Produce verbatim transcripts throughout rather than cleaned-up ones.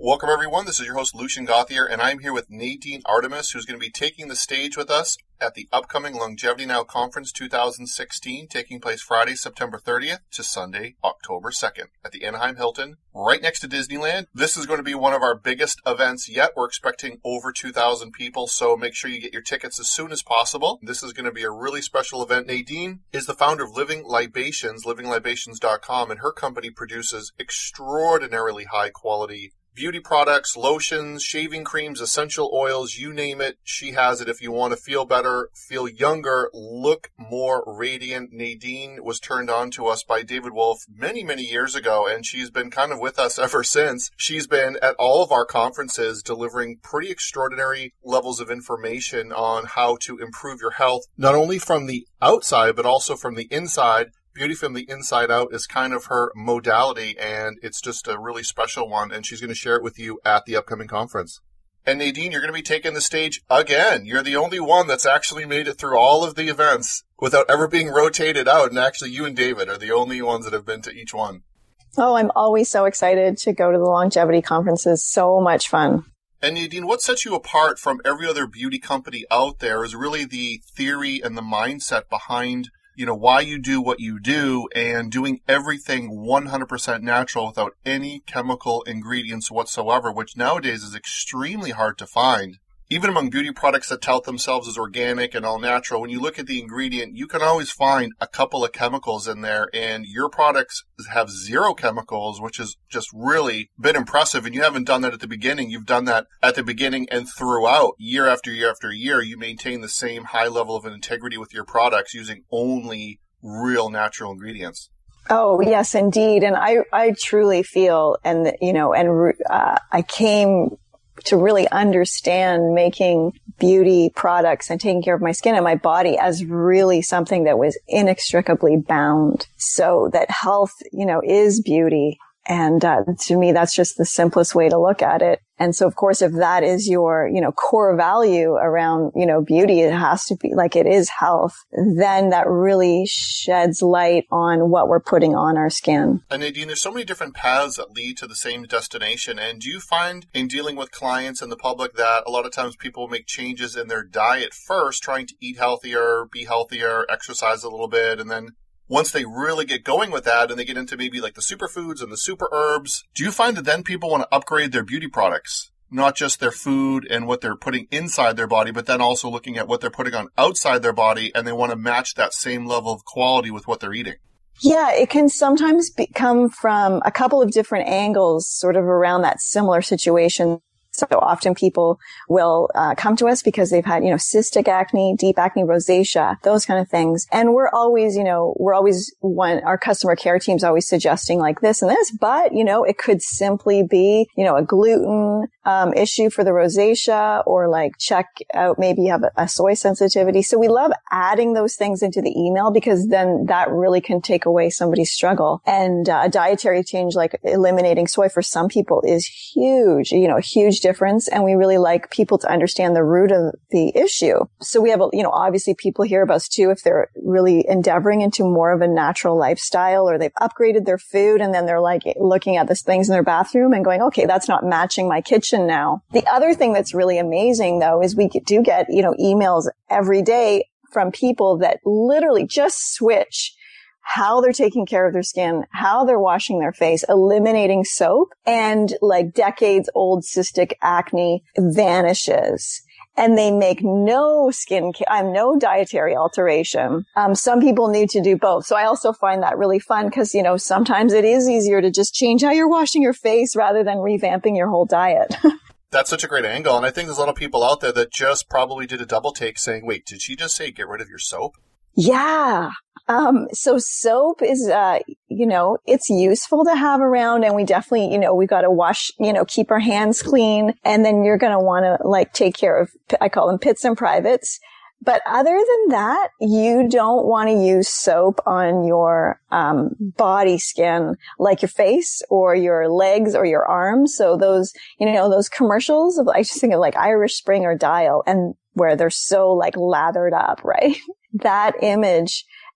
Welcome, everyone. This is your host, Lucian Gauthier, and I'm here with Nadine Artemis, who's going to be taking the stage with us at the upcoming Longevity Now Conference two thousand sixteen, taking place Friday, September thirtieth to Sunday, October second at the Anaheim Hilton, right next to Disneyland. This is going to be one of our biggest events yet. We're expecting over two thousand people, so make sure you get your tickets as soon as possible. This is going to be a really special event. Nadine is the founder of Living Libations, living libations dot com, and her company produces extraordinarily high-quality beauty products, lotions, shaving creams, essential oils, you name it, she has it. If you want to feel better, feel younger, look more radiant. Nadine was turned on to us by David Wolf many, many years ago, and she's been kind of with us ever since. She's been at all of our conferences delivering pretty extraordinary levels of information on how to improve your health, not only from the outside, but also from the inside. Beauty from the inside out is kind of her modality, and it's just a really special one, and she's going to share it with you at the upcoming conference. And Nadine, you're going to be taking the stage again. You're the only one that's actually made it through all of the events without ever being rotated out, and actually you and David are the only ones that have been to each one. Oh, I'm always so excited to go to the longevity conferences. So much fun. And Nadine, what sets you apart from every other beauty company out there is really the theory and the mindset behind you know, why you do what you do and doing everything one hundred percent natural without any chemical ingredients whatsoever, which nowadays is extremely hard to find. Even among beauty products that tout themselves as organic and all natural, when you look at the ingredient, you can always find a couple of chemicals in there, and your products have zero chemicals, which has just really been impressive. And you haven't done that at the beginning. You've done that at the beginning and throughout, year after year after year. You maintain the same high level of integrity with your products using only real natural ingredients. Oh, yes, indeed. And I, I truly feel, and, you know, and uh, I came to really understand making beauty products and taking care of my skin and my body as really something that was inextricably bound. So that health, you know, is beauty. And uh, to me, that's just the simplest way to look at it. And so, of course, if that is your, you know, core value around, you know, beauty, it has to be like it is health, then that really sheds light on what we're putting on our skin. And Nadine, there's so many different paths that lead to the same destination. And do you find in dealing with clients and the public that a lot of times people make changes in their diet first, trying to eat healthier, be healthier, exercise a little bit, and then once they really get going with that and they get into maybe like the superfoods and the super herbs, do you find that then people want to upgrade their beauty products? Not just their food and what they're putting inside their body, but then also looking at what they're putting on outside their body, and they want to match that same level of quality with what they're eating? Yeah, it can sometimes be, come from a couple of different angles sort of around that similar situation. So often people will uh, come to us because they've had, you know, cystic acne, deep acne, rosacea, those kind of things. And we're always, you know, we're always one, our customer care team's always suggesting like this and this, but, you know, it could simply be, you know, a gluten um, issue for the rosacea, or like check out, maybe you have a, a soy sensitivity. So we love adding those things into the email because then that really can take away somebody's struggle. And uh, a dietary change like eliminating soy for some people is huge, you know, a huge difference. And we really like people to understand the root of the issue. So we have, you know, obviously people hear about us too if they're really endeavoring into more of a natural lifestyle, or they've upgraded their food and then they're like looking at these things in their bathroom and going, okay, that's not matching my kitchen now. The other thing that's really amazing though is we do get, you know, emails every day from people that literally just switch how they're taking care of their skin, how they're washing their face, eliminating soap, and like decades old cystic acne vanishes. And they make no skin care, um, no dietary alteration. Um, some people need to do both. So I also find that really fun because, you know, sometimes it is easier to just change how you're washing your face rather than revamping your whole diet. That's such a great angle. And I think there's a lot of people out there that just probably did a double take saying, wait, did she just say get rid of your soap? Yeah. Um, so soap is, uh, you know, it's useful to have around, and we definitely, you know, we got to wash, you know, keep our hands clean, and then you're going to want to like take care of, I call them pits and privates. But other than that, you don't want to use soap on your, um, body skin, like your face or your legs or your arms. So those, you know, those commercials of, I just think of like Irish Spring or Dial, and where they're so like lathered up, right? That image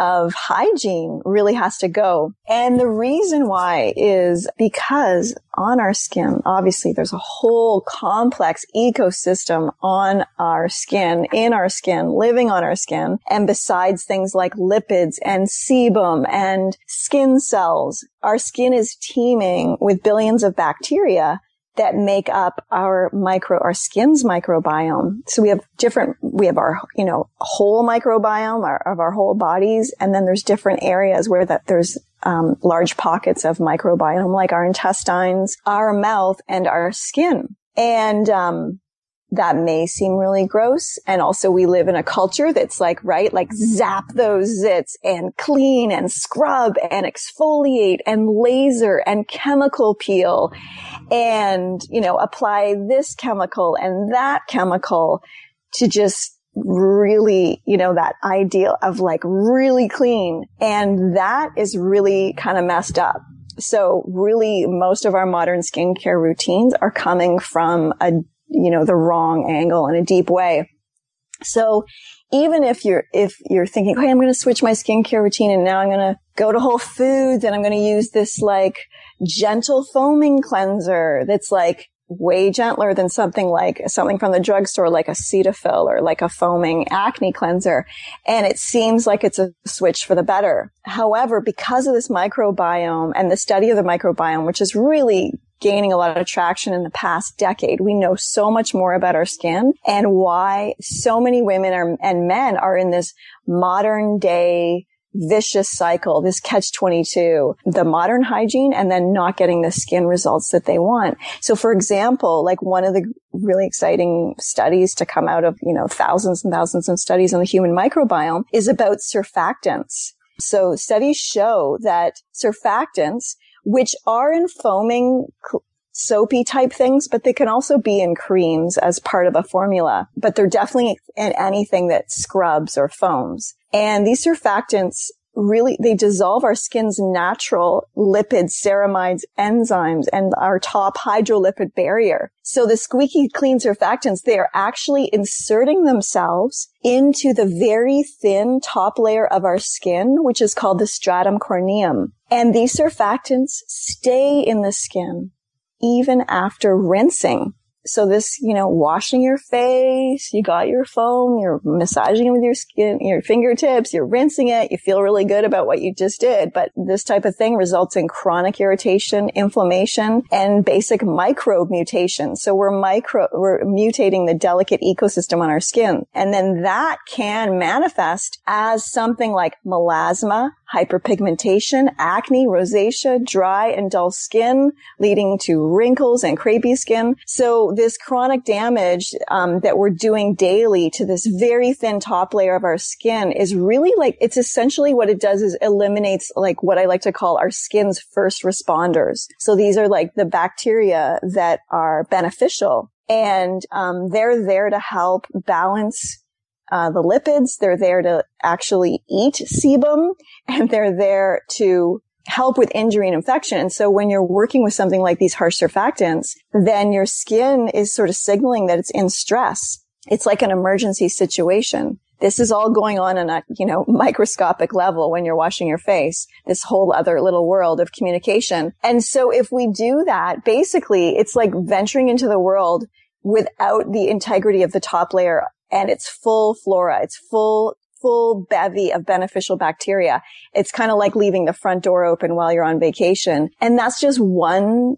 of hygiene really has to go. And the reason why is because on our skin, obviously there's a whole complex ecosystem on our skin, in our skin, living on our skin. And besides things like lipids and sebum and skin cells, our skin is teeming with billions of bacteria that make up our micro, our skin's microbiome. So we have different, we have our, you know, whole microbiome our, of our whole bodies. And then there's different areas where that there's, um, large pockets of microbiome, like our intestines, our mouth, and our skin. And, um, that may seem really gross. And also we live in a culture that's like, right, like zap those zits and clean and scrub and exfoliate and laser and chemical peel and, you know, apply this chemical and that chemical to just really, you know, that ideal of like really clean. And that is really kind of messed up. So really most of our modern skincare routines are coming from a you know, the wrong angle in a deep way. So even if you're, if you're thinking, hey, I'm going to switch my skincare routine and now I'm going to go to Whole Foods and I'm going to use this like gentle foaming cleanser that's like way gentler than something like something from the drugstore, like a Cetaphil or like a foaming acne cleanser. And it seems like it's a switch for the better. However, because of this microbiome and the study of the microbiome, which is really gaining a lot of traction in the past decade, we know so much more about our skin and why so many women are, and men are in this modern day vicious cycle, this catch twenty-two, the modern hygiene and then not getting the skin results that they want. So for example, like one of the really exciting studies to come out of, you know, thousands and thousands of studies on the human microbiome is about surfactants. So studies show that surfactants, which are in foaming soapy type things, but they can also be in creams as part of a formula, but they're definitely in anything that scrubs or foams. And these surfactants really, they dissolve our skin's natural lipids, ceramides, enzymes, and our top hydrolipid barrier. So the squeaky clean surfactants, they are actually inserting themselves into the very thin top layer of our skin, which is called the stratum corneum. And these surfactants stay in the skin even after rinsing. So this, you know, washing your face, you got your foam, you're massaging it with your skin, your fingertips, you're rinsing it, you feel really good about what you just did. But this type of thing results in chronic irritation, inflammation, and basic microbe mutation. So we're micro, we're mutating the delicate ecosystem on our skin. And then that can manifest as something like melasma, hyperpigmentation, acne, rosacea, dry and dull skin, leading to wrinkles and crepey skin. So this chronic damage um, that we're doing daily to this very thin top layer of our skin is really like, it's essentially what it does is eliminates like what I like to call our skin's first responders. So these are like the bacteria that are beneficial, and um, they're there to help balance Uh, the lipids. They're there to actually eat sebum, and they're there to help with injury and infection. And so when you're working with something like these harsh surfactants, then your skin is sort of signaling that it's in stress. It's like an emergency situation. This is all going on on a, you know, microscopic level when you're washing your face, this whole other little world of communication. And so if we do that, basically it's like venturing into the world without the integrity of the top layer and its full flora, its full, full bevy of beneficial bacteria. It's kind of like leaving the front door open while you're on vacation. And that's just one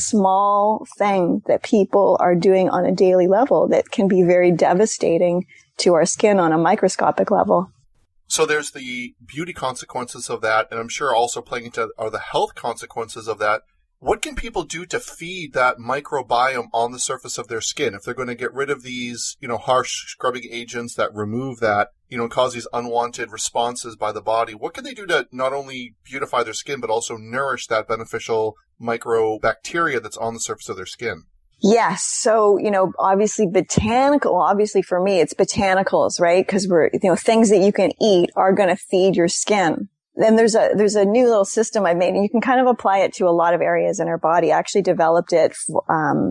small thing that people are doing on a daily level that can be very devastating to our skin on a microscopic level. So there's the beauty consequences of that, and I'm sure also playing into are the health consequences of that. What can people do to feed that microbiome on the surface of their skin? If they're going to get rid of these, you know, harsh scrubbing agents that remove that, you know, cause these unwanted responses by the body, what can they do to not only beautify their skin, but also nourish that beneficial microbacteria that's on the surface of their skin? Yes. So, you know, obviously botanical, obviously for me, it's botanicals, right? Because we're, you know, things that you can eat are going to feed your skin. Then there's a, there's a new little system I made, and you can kind of apply it to a lot of areas in our body. I actually developed it for, um,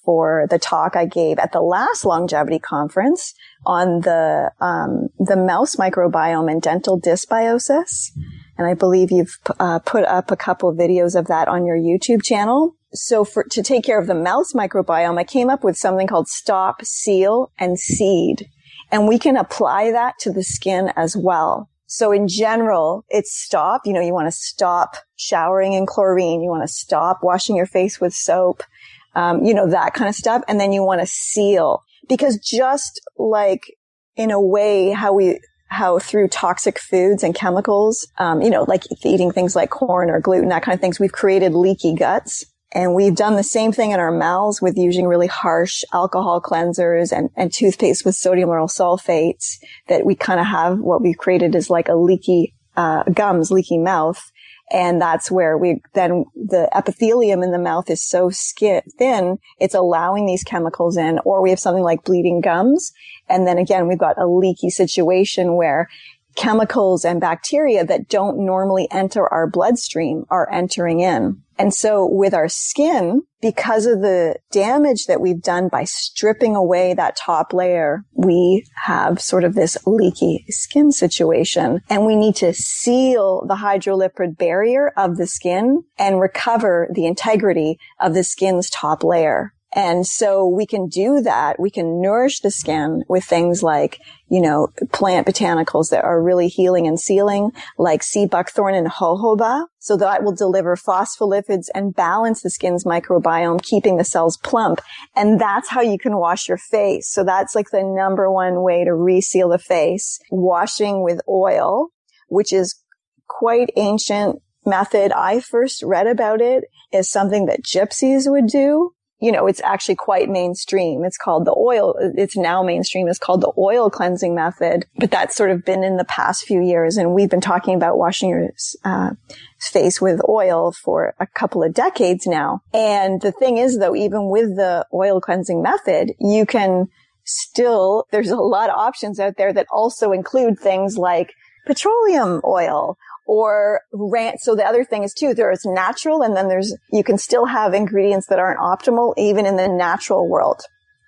for the talk I gave at the last longevity conference on the, um, the mouse microbiome and dental dysbiosis. And I believe you've uh, put up a couple of videos of that on your YouTube channel. So for, to take care of the mouse microbiome, I came up with something called Stop, Seal, and Seed. And we can apply that to the skin as well. So in general, it's stop. You know, you want to stop showering in chlorine. You want to stop washing your face with soap. Um, you know, that kind of stuff. And then you want to seal, because just like in a way how we, how through toxic foods and chemicals, um, you know, like eating things like corn or gluten, that kind of things, we've created leaky guts. And we've done the same thing in our mouths with using really harsh alcohol cleansers and, and toothpaste with sodium lauryl sulfates, that we kind of have what we've created is like a leaky, uh, gums, leaky mouth. And that's where we, then the epithelium in the mouth is so skin thin, it's allowing these chemicals in, or we have something like bleeding gums. And then again, we've got a leaky situation where chemicals and bacteria that don't normally enter our bloodstream are entering in. And so with our skin, because of the damage that we've done by stripping away that top layer, we have sort of this leaky skin situation. And we need to seal the hydrolipid barrier of the skin and recover the integrity of the skin's top layer. And so we can do that. We can nourish the skin with things like, you know, plant botanicals that are really healing and sealing, like sea buckthorn and jojoba. So that will deliver phospholipids and balance the skin's microbiome, keeping the cells plump. And that's how you can wash your face. So that's like the number one way to reseal the face. Washing with oil, which is quite ancient method. I first read about it as something that gypsies would do. You know, it's actually quite mainstream. It's called the oil. It's now mainstream. It's called the oil cleansing method. But that's sort of been in the past few years. And we've been talking about washing your uh, face with oil for a couple of decades now. And the thing is, though, even with the oil cleansing method, you can still, there's a lot of options out there that also include things like petroleum oil. Or rant. So the other thing is too, there's natural, and then there's, you can still have ingredients that aren't optimal even in the natural world.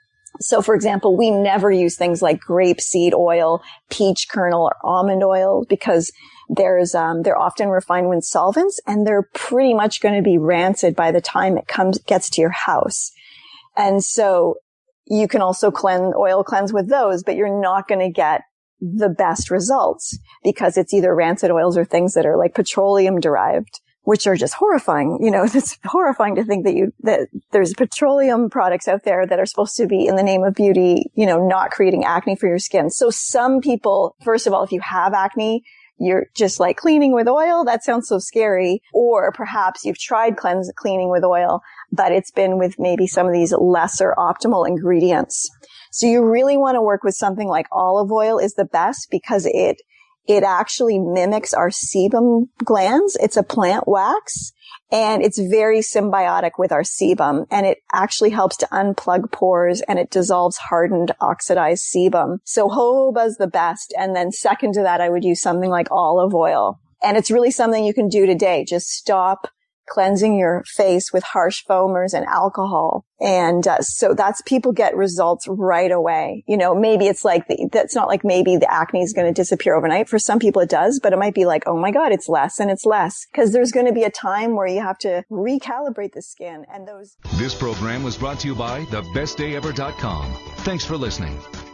So for example, we never use things like grapeseed oil, peach kernel, or almond oil, because there's, um, they're often refined with solvents, and they're pretty much going to be rancid by the time it comes, gets to your house. And so you can also cleanse, oil cleanse with those, but you're not going to get the best results, because it's either rancid oils or things that are like petroleum derived, which are just horrifying. You know, it's horrifying to think that you, that there's petroleum products out there that are supposed to be in the name of beauty, you know, not creating acne for your skin. So some people, first of all, if you have acne, you're just like cleaning with oil. That sounds so scary. Or perhaps you've tried cleanse, cleaning with oil, but it's been with maybe some of these lesser optimal ingredients. So you really want to work with something like olive oil is the best, because it, it actually mimics our sebum glands. It's a plant wax, and it's very symbiotic with our sebum, and it actually helps to unplug pores, and it dissolves hardened oxidized sebum. So jojoba is the best. And then second to that, I would use something like olive oil. And it's really something you can do today. Just stop cleansing your face with harsh foamers and alcohol. And uh, so that's, people get results right away. You know, maybe it's like, the, that's not like maybe the acne is going to disappear overnight. For some people it does, but it might be like, oh my God, it's less and it's less. Because there's going to be a time where you have to recalibrate the skin, and those. This program was brought to you by the best day ever dot com. Thanks for listening.